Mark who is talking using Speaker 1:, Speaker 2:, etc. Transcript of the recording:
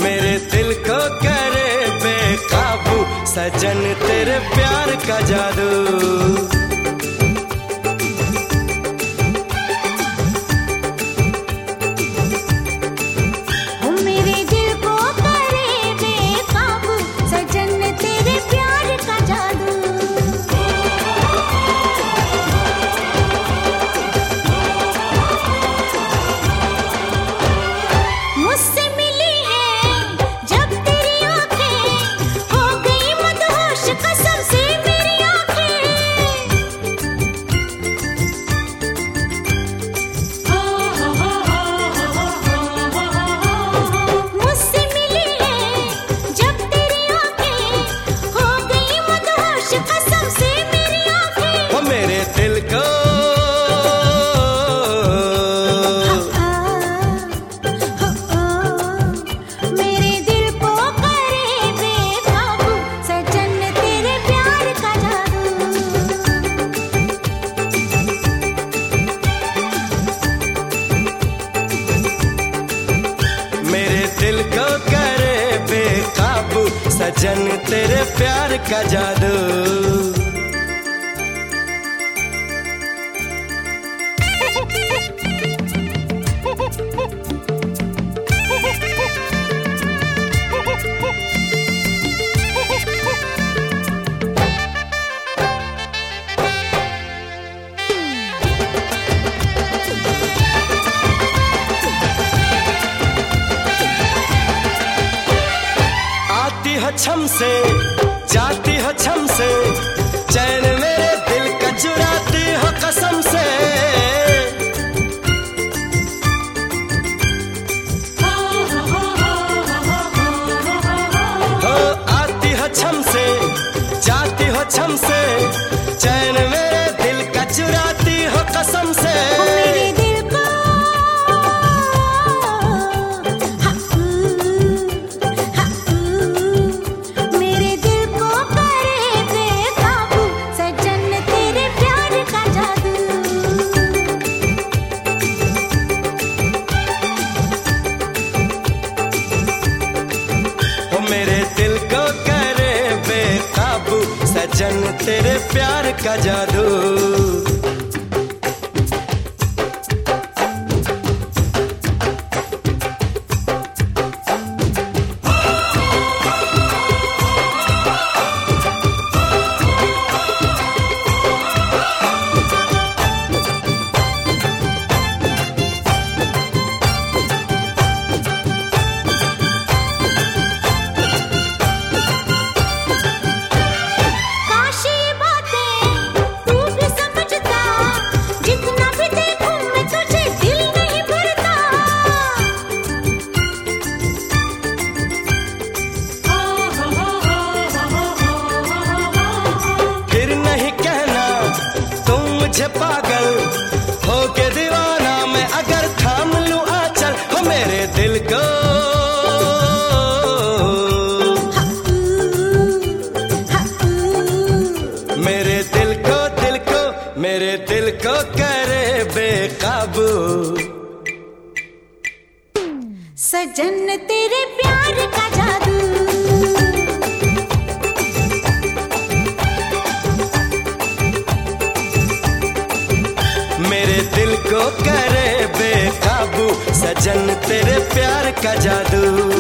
Speaker 1: मेरे दिल को करे बेकाबू सजन तेरे प्यार का जादू। दिल को करे बेकाबू सजन तेरे प्यार का जादू। छम से जाती हो छम से चैन मेरे दिल का चुराती हो कसम से। हो आती हो छम से जाती हो छम से चैन मेरे दिल का चुराती हो कसम से। मेरे दिल को करे बेकाबू सजन तेरे प्यार का जादू। मुझे पागल हो के दीवाना मैं अगर थाम लूं आंचल हो मेरे दिल को। मेरे दिल को करे बेकाबू
Speaker 2: सजन तेरे प्यार का जादू।
Speaker 1: मेरे दिल को करे बेकाबू सजन तेरे प्यार का जादू।